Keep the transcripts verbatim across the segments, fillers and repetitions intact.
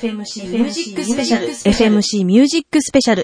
エフエムシー ミュージックスペシャル エフエムシー ミュージックスペシャル。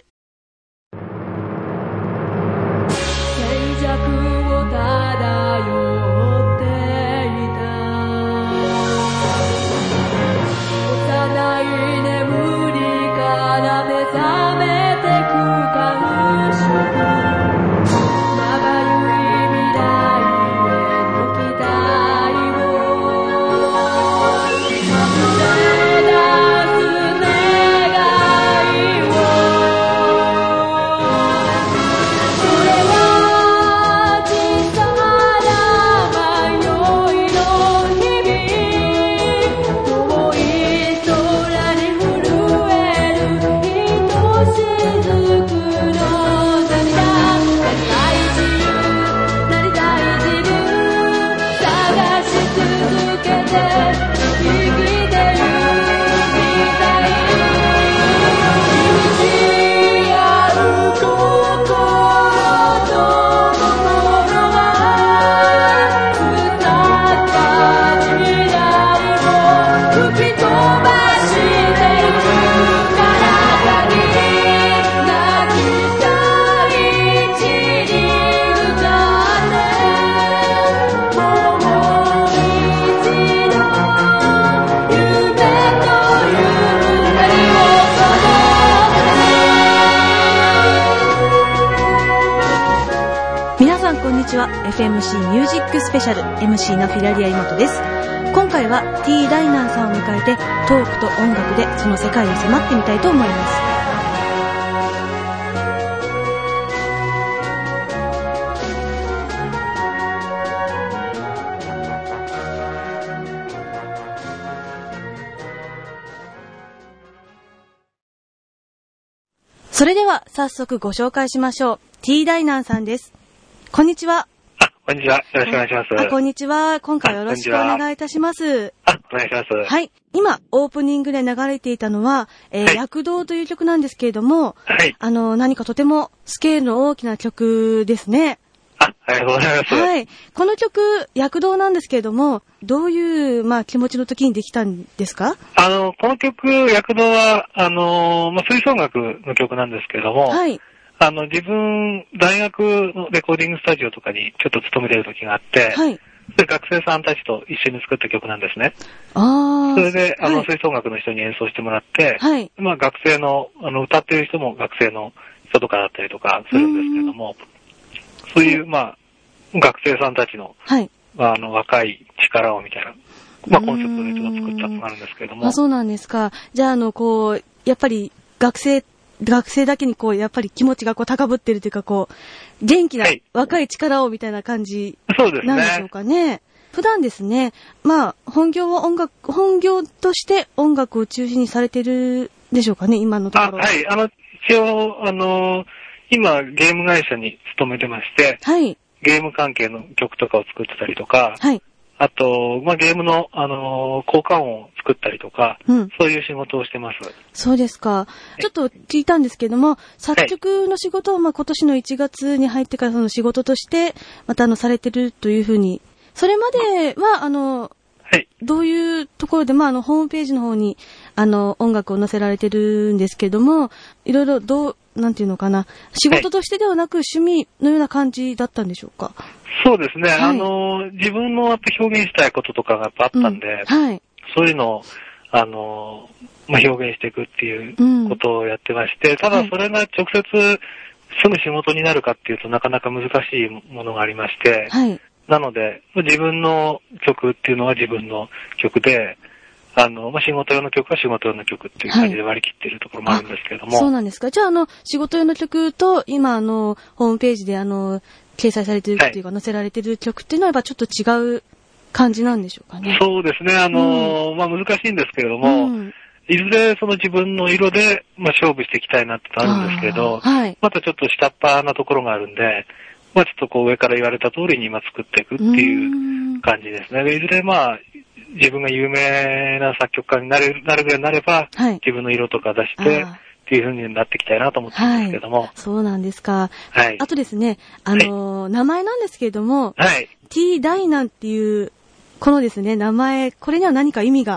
エフエムシー ミュージックスペシャル エムシー のフィラリア妹です。今回は T ダイナーさんを迎えてトークと音楽でその世界に迫ってみたいと思います。それでは早速ご紹介しましょう。 T ダイナーさんです。こんにちは。 あ、こんにちは。よろしくお願いします。 あ、こんにちは。今回よろしくお願いいたします。 あ、お願いします。 はい。今、オープニングで流れていたのは、えーはい、躍動という曲なんですけれども、はい。あの、何かとてもスケールの大きな曲ですね。 あ、ありがとうございます。 はい。この曲、躍動なんですけれども、どういう、まあ、気持ちの時にできたんですか？ あの、この曲、躍動は、あの、まあ、吹奏楽の曲なんですけれども、はい。あの、自分、大学のレコーディングスタジオとかにちょっと勤めてる時があって、はい。で、学生さんたちと一緒に作った曲なんですね。 ああ。 それで、あの、はい、吹奏楽の人に演奏してもらって、はい。まあ、学生の、あの、歌ってる人も学生の人とかだったりとかするんですけれども、そういう、まあ、学生さんたちの、はい。まあ、あの、若い力をみたいな、まあ、コンセプトでちょっと作ったのがあるんですけれども。 あ、そうなんですか。じゃあ、あの、こう、やっぱり学生、学生だけにこう、やっぱり気持ちがこう高ぶってるというか、こう、元気な若い力をみたいな感じなんでしょうかね。はい、普段ですね、まあ、本業は音楽、本業として音楽を中心にされてるでしょうかね、今のところ。 あ、はい、あの、一応、あの、今、ゲーム会社に勤めてまして、はい。ゲーム関係の曲とかを作ってたりとか、はい。あと、まあ、ゲームの、あのー、効果音を作ったりとか、うん、そういう仕事をしてます。 そうですか。ちょっと聞いたんですけども、作曲の仕事を、まあ、今年のいちがつに入ってからその仕事として、またあの、されてるというふうに、それまでは、あの、はい。どういうところで、まあ、あの、ホームページの方に、あの、音楽を載せられてるんですけども、いろいろどう、なんていうのかな、仕事としてではなく趣味のような感じだったんでしょうか？ そうですね。はい、あの、自分のやっぱ表現したいこととかがやっぱあったんで、うん、はい。そういうのを、あの、まあ、表現していくっていうことをやってまして、うん、ただそれが直接すぐ仕事になるかっていうとなかなか難しいものがありまして、はい。なので、自分の曲っていうのは自分の曲で、あの、まあ、仕事用の曲は仕事用の曲っていう感じで割り切っているところもあるんですけれども。はい、 そうなんですか。じゃあ、あの、仕事用の曲と、今、あの、ホームページで、あの、掲載されてるっていうか、載せられてる曲っていうのは、やっぱちょっと違う感じなんでしょうかね。 そうですね。あの、うん、まあ、難しいんですけれども、うん、いずれその自分の色で、まあ、勝負していきたいなってのあるんですけど、はい、またちょっと下っ端なところがあるんで、まあ、ちょっとこう上から言われた通りに今作っていくっていう感じですね。でいずれまあ、自分が有名な作曲家になれる、なるぐらいになれば、はい、自分の色とか出して、っていう風になっていきたいなと思ってるんですけども。はい、 そうなんですか。はい。あとですね、あのーはい、名前なんですけれども、はい。T ダイナンっていう、このですね、名前、これには何か意味が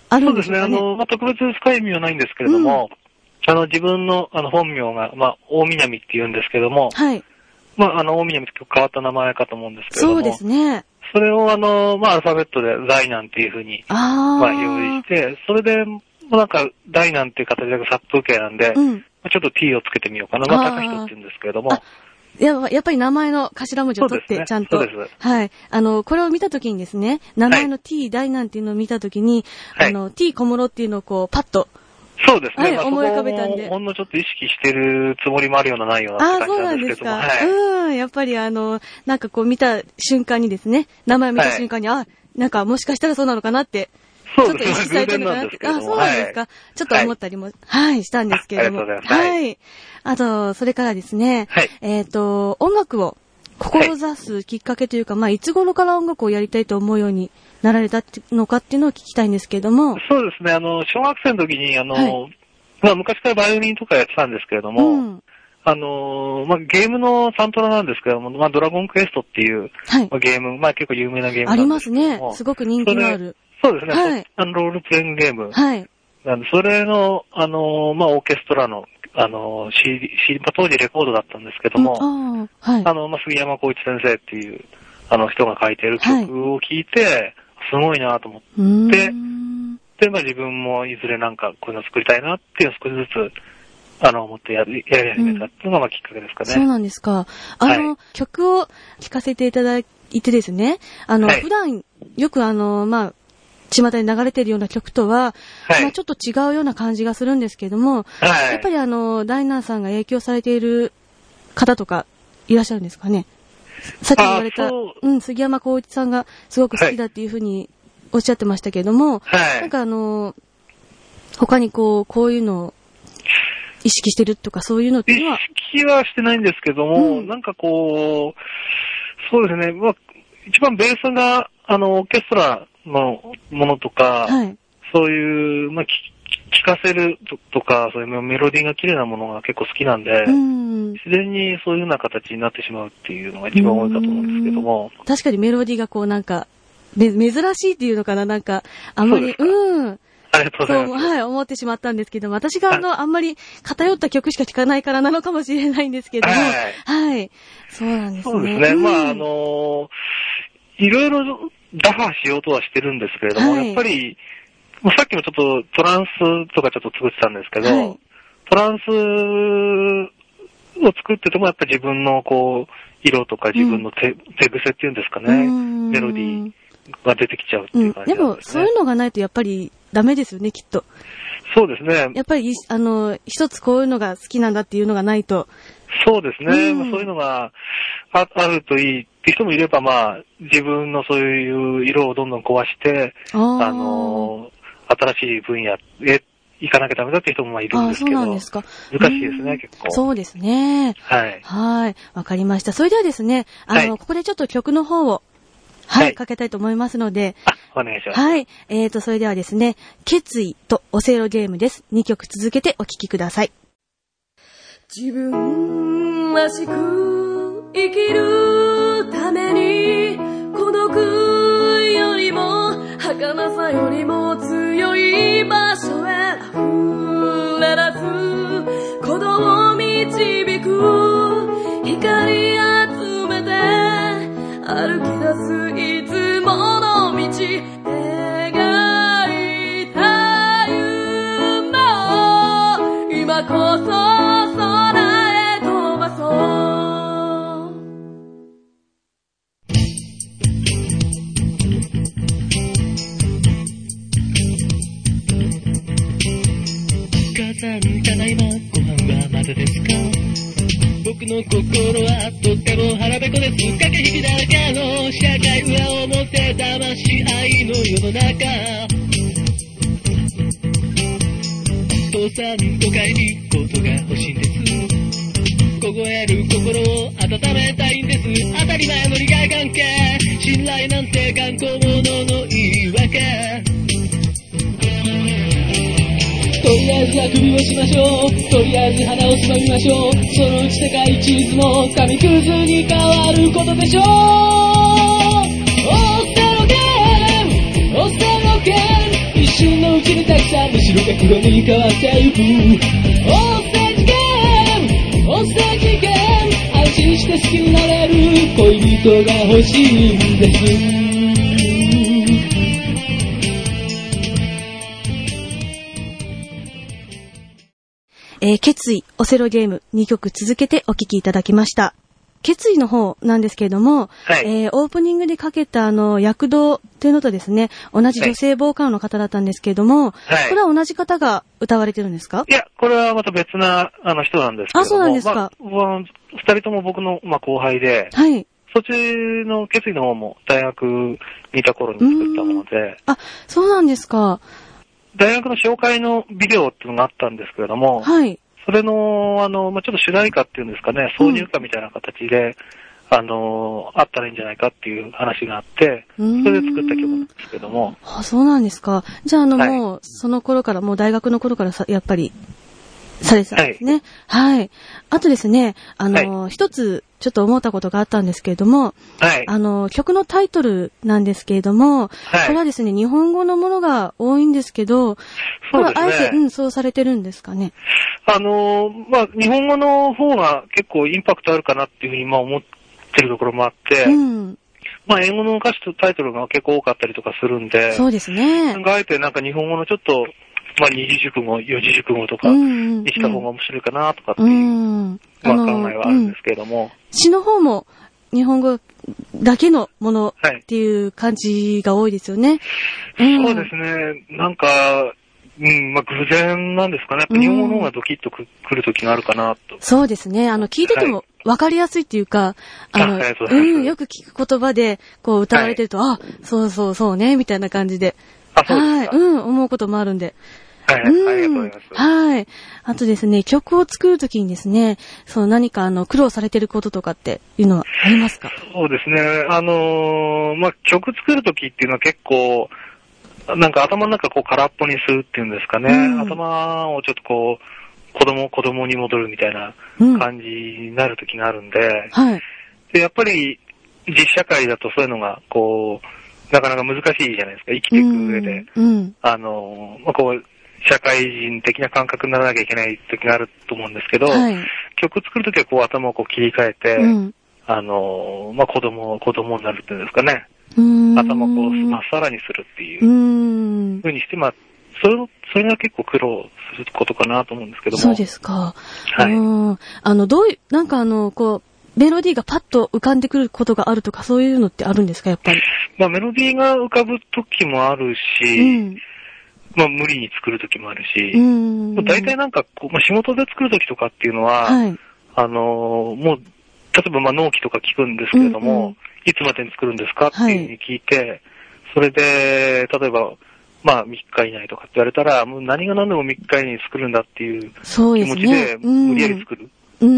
あるんですかね。 そうですね。あの、まあ、特別深い意味はないんですけれども、うん、あの、自分の、あの、本名が、まあ、大南って言うんですけども、 はい。 まあ、あの、大南って変わった名前かと思うんですけれども、 そうですね。 それをあの、まあ、アルファベットで大南っていうふうに、 あまあ、用意して、それで、なんか、大南っていう形で殺風景なんで、うん、ちょっと T をつけてみようかな。まあ、高人って言うんですけれども。 や, やっぱり名前の頭文字を取って、ちゃんと。そうです。はい。あの、これを見たときにですね、名前の T、大南っていうのを見たときに、はい、あの、T 小室っていうのをこう、パッと、 そうですね。 はい、まあ、思い浮かべたんで。 ほんのちょっと意識してるつもりもあるようなないようなって感じなんですけども。あ、そうなんですか。 はい、うん。やっぱりあの、なんかこう見た瞬間にですね、名前を見た瞬間に、はい、あ、なんかもしかしたらそうなのかなって、 そうですね。 ちょっと意識されてるのかなって。あ、そうなんですか。はい、ちょっと思ったりも、はい、はい、したんですけれども。 ありがとうございます。 はい。あと、それからですね、はい、えっと、音楽を志すきっかけというか、はい、まあ、いつ頃から音楽をやりたいと思うようになられたのかっていうのを聞きたいんですけれども。 そうですね。あの、小学生の時に、あの、はいまあ、昔からバイオリンとかやってたんですけれども、うん、あのー、まあ、ゲームのサントラなんですけども、まあ、ドラゴンクエストっていう、はいまあ、ゲーム、まあ、結構有名なゲームなんですけども。 ありますね。すごく人気のある。 そうですね。はい、あのロールプレイングゲーム。 はい。 なんで、それの、あのー、まあ、オーケストラの、あのー、シーディー、シーディー、まあ、当時レコードだったんですけども、うん、あはい。あの、まあ、杉山浩一先生っていう、あの人が書いてる曲を聴いて、はい、すごいなと思って、で、まあ自分もいずれなんかこういうの作りたいなっていうのを少しずつ、あの、思ってやり、やり始めたっていうのがまあきっかけですかね。 そうなんですか。あの、はい、曲を聴かせていただいてですね、あの、はい、普段よくあの、まあ、巷に流れているような曲とは、はい、まあちょっと違うような感じがするんですけども、はい、やっぱりあの、ダイナーさんが影響されている方とかいらっしゃるんですかね。さっき言われた、うん、杉山浩一さんがすごく好きだっていうふうに、おっしゃってましたけども、はい、なんかあの、他にこう、こういうのを意識してるとかそういうのっていうのは意識はしてないんですけども、うん、なんかこう、そうですね、まあ、一番ベースが、あの、オーケストラのものとか、はい、そういう、まあ、聞かせるとか、そういうメロディーが綺麗なものが結構好きなんで、うん、自然にそういうような形になってしまうっていうのが一番多いかと思うんですけども。 確かにメロディーがこうなんか、め、珍しいっていうのかななんか、あんまり、うん。 ありがとうございます。 そう、はい、思ってしまったんですけど、私があの、あんまり偏った曲しか聴かないからなのかもしれないんですけども、はい。はい。そうなんですね。 そうですね。うん、まあ、あのー、いろいろ打破しようとはしてるんですけれども、はい、やっぱり、もうさっきもちょっとトランスとかちょっと作ってたんですけど、はい、トランスを作っててもやっぱり自分のこう、色とか自分の手、うん、手癖っていうんですかね、メロディー。が出てきちゃうっていう感じなんですね、うん。でも、 そういうのがないとやっぱりダメですよね、きっと。 そうですね。 やっぱり、あの、一つこういうのが好きなんだっていうのがないと。 そうですね。うん、そういうのが あ, あるといいっていう人もいれば、まあ、自分のそういう色をどんどん壊して、あ, あの、新しい分野へ行かなきゃダメだっていう人もまあいるんですけど。あ、そうなんですか。難しいですね、結構。 そうですね。 はい。 はい。わかりました。それではですね、あの、はい、ここでちょっと曲の方を、はい、はい、かけたいと思いますので。 あ、お願いします。 はい。えーと、それではですね、決意とオセロゲームです。にきょく続けてお聴きください。自分らしく生きるために、孤独よりも、儚さよりも強い場所へ溢れ出す、鼓動を導く、光集めて、歩き出すいつもの道、描いた夢を今こそ空へ飛ばそう。母さん、ただいまご飯はまだですか？僕の心はとっても腹ペコです。駆け引きだらけの社会、裏表騙し合いの世の中。父さん都会にことが欲しいんです。凍える心を温めたいんです。当たり前の利害関係、信頼なんて頑固者の言い訳。とりあえずあくびをしましょう。とりあえず鼻をつまみましょう。そのうち世界地図も紙くずに変わることでしょう。オセロゲーム、オセロゲーム、一瞬のうち白か黒に変わってゆく。おせちゲーム、おせちゲーム、安心して好きになれる恋人が欲しいんです。 えー、決意、オセロゲームにきょく続けてお聴きいただきました。決意の方なんですけれども、はい、えー、オープニングでかけたあの躍動というのとですね、同じ女性ボーカルの方だったんですけれども、はい、これは同じ方が歌われてるんですか？ いや、これはまた別なあの人なんですけれども、 あ、そうなんですか。 まあ、二人とも僕の、まあ、後輩で、はい、そっちの決意の方も大学にいた頃に作ったもので、 あ、そうなんですか。 大学の紹介のビデオっていうのがあったんですけれども、はい。それの、あの、まあ、ちょっと主題歌っていうんですかね、挿入歌みたいな形で、うん、あの、あったらいいんじゃないかっていう話があって、それで作った曲なんですけども。 あ、そうなんですか。じゃあ、あの、はい、もう、その頃から、もう大学の頃からさ、やっぱり、されてたんですね。はい。はい。あとですね、あの、はい、一つ、ちょっと思ったことがあったんですけれども、はい。あの、曲のタイトルなんですけれども、はい。これはですね、日本語のものが多いんですけど、これはあえて、うん、そうされてるんですかね。 あの、まあ、日本語の方が結構インパクトあるかなっていうふうに、まあ、思ってるところもあって、うん。まあ、英語の歌詞とタイトルが結構多かったりとかするんで、 そうですね。 なんかあえてなんか日本語のちょっと、まあ、二字熟語、四字熟語とかにした方が面白いかなとかっていう、うんうん、まあ、考えはあるんですけれども、うん、 詩の方も日本語だけのものっていう感じが多いですよね。 はい、うん、そうですね。なんか、うん、まあ、偶然なんですかね。やっぱ日本語の方がドキッとくるときがあるかなと、うん。 そうですね。あの、聞いてても分かりやすいっていうか、はい、あの、あうん、よく聞く言葉で、こう、歌われてると、はい、あ、そうそうそうね、みたいな感じで。 あ、そうですか。 はい、うん、思うこともあるんで。 はい、うん、ありがとうございます。 はい。あとですね、曲を作るときにですね、そう何かあの苦労されてることとかっていうのはありますか？ そうですね。あのー、まあ、曲作るときっていうのは結構、なんか頭の中こう空っぽにするっていうんですかね。うん、頭をちょっとこう、子供、子供に戻るみたいな感じになるときがあるんで、うんはい、で、やっぱり実社会だとそういうのがこう、なかなか難しいじゃないですか。生きていく上で。うんうん、あのー、まあ、こう、社会人的な感覚にならなきゃいけない時があると思うんですけど、はい、曲作るときはこう頭をこう切り替えて、うん、あの、まあ、子供、子供になるっていうんですかね。頭をこう、まっさらにするっていう風にして、まあ、それ、それが結構苦労することかなと思うんですけども。 そうですか。 はい。 あの、どういう、なんかあの、こう、メロディーがパッと浮かんでくることがあるとか、そういうのってあるんですか、やっぱり。 まあ、メロディーが浮かぶ時もあるし、うんまあ無理に作るときもあるし、大体なんかこう、まあ、仕事で作るときとかっていうのは、はい、あのー、もう、例えばまあ納期とか聞くんですけれども、うんうん、いつまでに作るんですかっていうふうに聞いて、はい、それで、例えば、まあみっか以内とかって言われたら、もう何が何でもみっか以内に作るんだっていう気持ちで無理やり作る。 うん、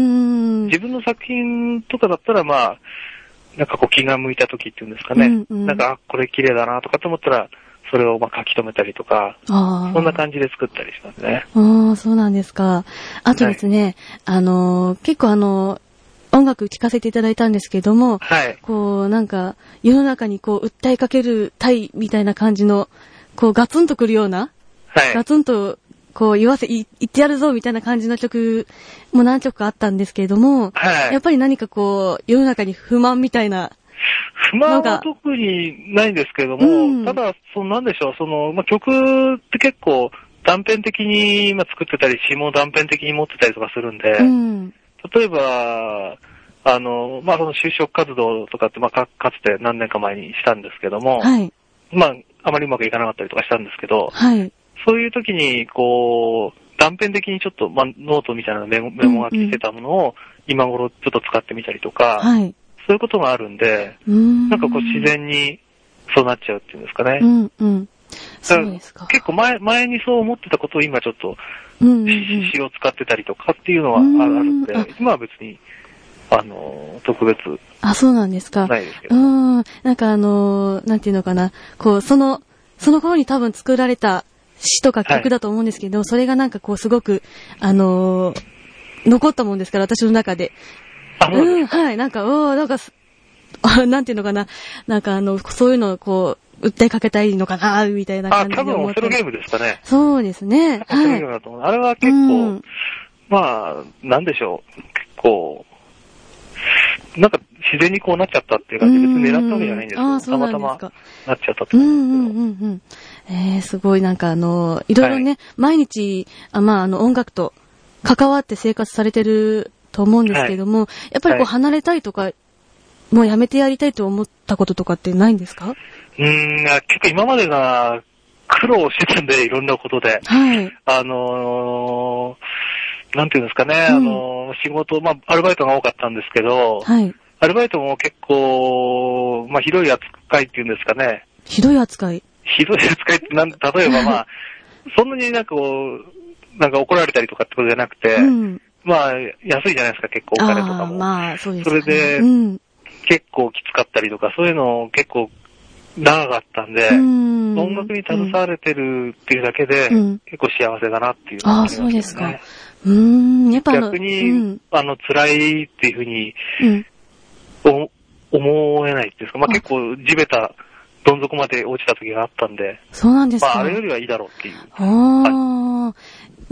自分の作品とかだったらまあ、なんかこう気が向いたときっていうんですかね、うんうん、なんか、あ、これ綺麗だなとかと思ったら、それをまあ書き留めたりとか、そんな感じで作ったりしますね。 ああ、そうなんですか。あとですね、はい、あの、結構あの、音楽聴かせていただいたんですけども、はい、こう、なんか、世の中にこう、訴えかけるたいみたいな感じの、こう、ガツンとくるような、はい、ガツンと、こう、言わせ、言ってやるぞみたいな感じの曲も何曲かあったんですけれども、はい、やっぱり何かこう、世の中に不満みたいな、 不満は特にないんですけれども、うん、ただ、そのなんでしょう、その、まあ、曲って結構断片的に今作ってたり、詞も断片的に持ってたりとかするんで、うん、例えば、あの、まあ、その就職活動とかって、まあ、か、かつて何年か前にしたんですけども、はい、まあ、あまりうまくいかなかったりとかしたんですけど、はい、そういう時に、こう、断片的にちょっと、まあ、ノートみたいなメモ、メモ書きしてたものを今頃ちょっと使ってみたりとか、はいそういうことがあるんで、んなんかこう自然にそうなっちゃうっていうんですかね。 うんうん。そうですか。 結構前、前にそう思ってたことを今ちょっと、うんうんうん、詩を使ってたりとかっていうのはあるんで、今は別に、あの、特別。 あ、そうなんですか。 ないですけど。 うん。なんかあの、なんていうのかな。こう、その、その頃に多分作られた詩とか曲だと思うんですけど、はい、それがなんかこうすごく、あのー、残ったもんですから、私の中で。うん、はい、なんか、おー、なんか、なんていうのかな、なんかあの、そういうのをこう、 訴えかけたいのかな、みたいな感じで思って。 あ、多分オセロゲームですかね。 そうですね。 オセロゲームだと思う。はい、あれは結構、うん、まあ、なんでしょう。結構、なんか自然にこうなっちゃったっていう感じで、別に狙ったわけじゃないんですけど、たまたまなっちゃったって感じですけど。うんうんうんうん。 えー、すごいなんかあの、いろいろね、はい、毎日、あまああの音楽と関わって生活されてると思うんですけども、はい、やっぱりこう離れたいとか、はい、もうやめてやりたいと思ったこととかってないんですか？ うーん、結構今までが苦労してたんで、いろんなことで。はい。あのー、なんていうんですかね、うん、あのー、仕事、まあ、アルバイトが多かったんですけど、はい。アルバイトも結構、まあ、ひどい扱いっていうんですかね。 ひどい扱いひどい扱いってなん、例えばまあ、そんなになんかこう、なんか怒られたりとかってことじゃなくて、うん、まあ、安いじゃないですか、結構お金とかも。 まあ、そうですね。それで、うん、結構きつかったりとか、そういうの結構長かったんで、うん、音楽に携われてるっていうだけで、うん、結構幸せだなっていう、ね。 ああ、そうですか。うーん、やっぱ逆に、うん、あの、辛いっていうふうに、うん、思えないっていうんですか、まあ結構地べた、どん底まで落ちた時があったんで。 そうなんですか。 まああれよりはいいだろうっていう。 ああ、はい、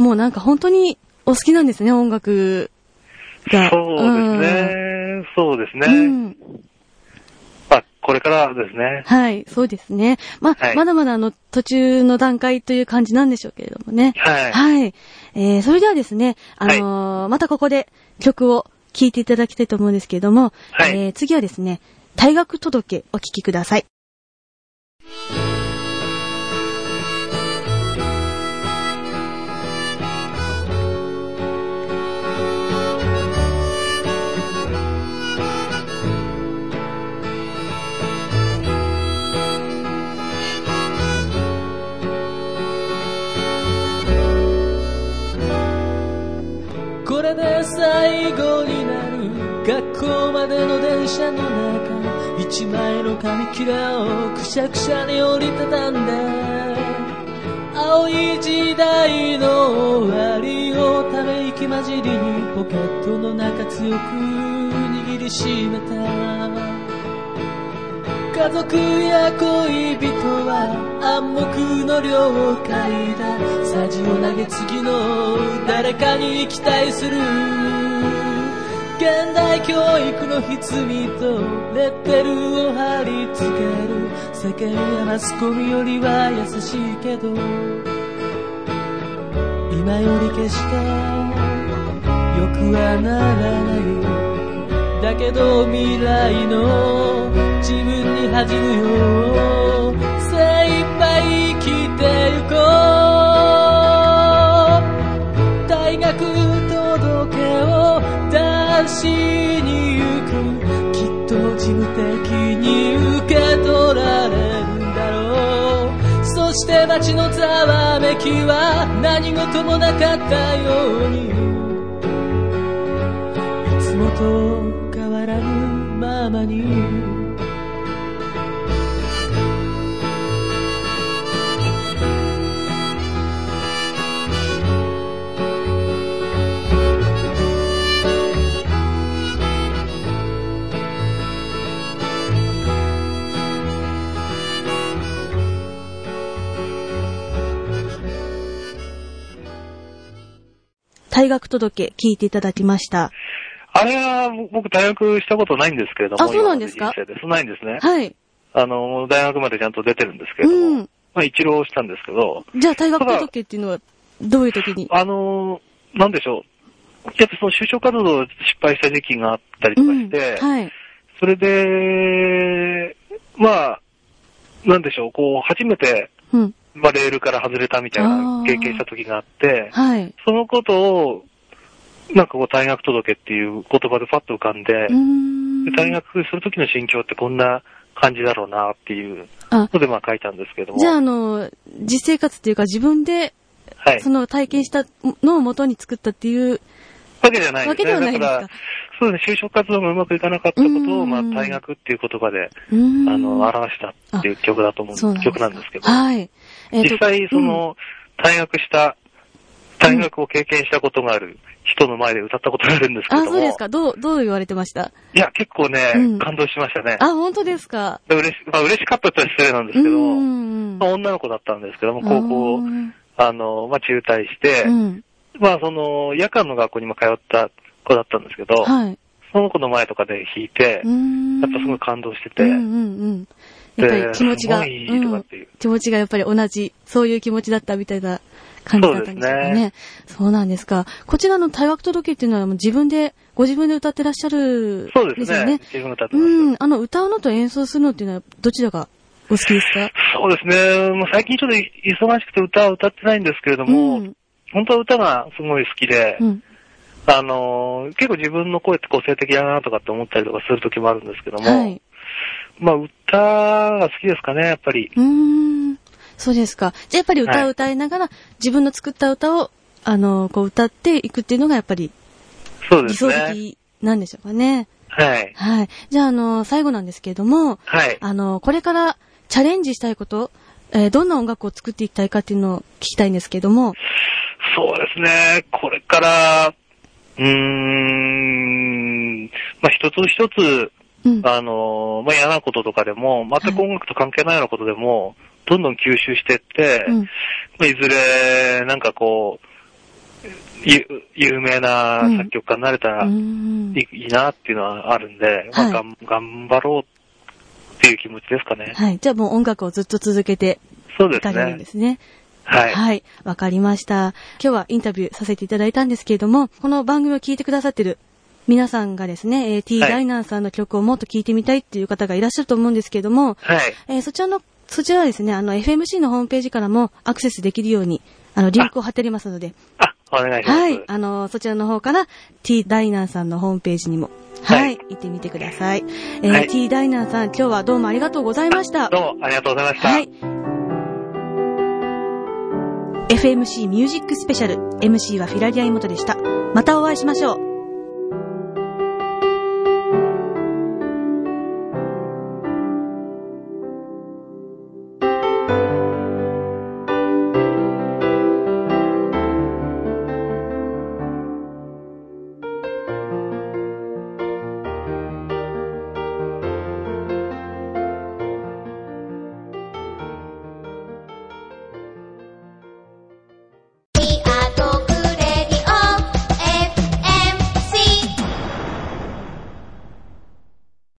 もうなんか本当にお好きなんですね、音楽が。 そうですね。うん、そうですね。うん、まあこれからですね。 はい、そうですね。まあ、はい、まだまだあの途中の段階という感じなんでしょうけれどもね。はい。はい。えー、それではですね、あのーはい、またここで曲を聴いていただきたいと思うんですけれども、はい、えー、次はですね、退学届お聴きください。 これで最後になる学校までの電車の中、一枚の紙切れをくしゃくしゃに折りたたんで、青い時代の終わりをため息混じりにポケットの中強く握りしめた。家族や恋人は暗黙の了解だ。さじを投げ次の誰かに期待する。現代教育の歪みとレッテルを貼り付ける。世間やマスコミよりは優しいけど、今より決してよくはならない。だけど未来の自分に恥じぬよう精一杯生きてゆこう。退学届を出しに行く。きっと事務的に受け取られるんだろう。そして街のざわめきは何事もなかったように、いつもと変わらぬままに。 退学届聞いていただきました。 あれは僕大学したことないんですけれども。 あ、そうなんですか？ そうないんですね。 はい。 あの、大学までちゃんと出てるんですけれども、うん、まあ一浪したんですけど。 じゃあ退学届っていうのはどういう時に？ あの、なんでしょう。やっぱその就職活動失敗した時期があったりとかして、うん、はい。それで、まあ、なんでしょう、こう、初めて、うん、まあ、レールから外れたみたいな経験した時があって、はい、そのことを、なんかこう、退学届っていう言葉でパッと浮かんで、で退学する時の心境ってこんな感じだろうなっていうので、まあ書いたんですけども。 じゃあ、あの、実生活っていうか自分で、はい、その体験したのを元に作ったっていうわけじゃないですね。 わけではないですか。 だから、そうですね、就職活動がうまくいかなかったことを、まあ、退学っていう言葉で、あの、表したっていう曲だと思う、曲なんですけど。はい。えー、実際、その、うん、退学した大学を経験したことがある人の前で歌ったことがあるんですけども。 あ、そうですか。どう、どう言われてました？ いや、結構ね、うん、感動しましたね。 あ、本当ですか。 嬉し、まあ嬉しかったとは失礼なんですけど、うんまあ、女の子だったんですけども、高校、あの、まあ中退して、うん、まあその、夜間の学校にも通った子だったんですけど、はい、その子の前とかで弾いて、やっぱすごい感動してて、うんうんうんやっぱり気持ちが、うん、気持ちがやっぱり同じ、そういう気持ちだったみたいな感じだったんですよね。そうですね。そうなんですか。こちらの退学届っていうのはもう自分で、ご自分で歌ってらっしゃるんですよね。そうですね。自分で歌ってます。うん。あの、歌うのと演奏するのっていうのはどちらがお好きですか？ そうですね。もう最近ちょっと忙しくて歌は歌ってないんですけれども、うん、本当は歌がすごい好きで、うん、あの、結構自分の声って個性的だなとかって思ったりとかする時もあるんですけども、はいまあ、歌が好きですかね、やっぱり。 うーん。そうですか。じゃあやっぱり歌を歌いながら、はい、自分の作った歌を、あの、こう歌っていくっていうのがやっぱり、 そうですね。 理想的なんでしょうかね。 はい。 はい。じゃあ、あの、最後なんですけれども、はい。あの、これからチャレンジしたいこと、えー、どんな音楽を作っていきたいかっていうのを聞きたいんですけれども。 そうですね。これから、うーん、まあ、一つ一つ、うん、あの、まあ、嫌なこととかでも、全く音楽と関係ないようなことでも、はい、どんどん吸収していって、うん、まあ、いずれ、なんかこう、ゆ有名な作曲家になれたらいい、うん、いいなっていうのはあるんで、まあ、がん頑張ろうっていう気持ちですかね。 はい。じゃあもう音楽をずっと続けていかれるんですね。 はい。 はい。わかりました。今日はインタビューさせていただいたんですけれども、この番組を聞いてくださってる皆さんがですね、えー、T ダイナーさんの曲をもっと聴いてみたいっていう方がいらっしゃると思うんですけれども、はい。えー、そちらの、そちらはですね、あの、エフエムシー のホームページからもアクセスできるように、あの、リンクを貼ってありますので。 あ、お願いします。 はい。あの、そちらの方から T ダイナーさんのホームページにも、はい、はい、行ってみてください。えーはい、T ダイナーさん、今日はどうもありがとうございました。 どうもありがとうございました。はい。 エフエムシー ミュージックスペシャル、エムシー はフィラリア妹でした。またお会いしましょう。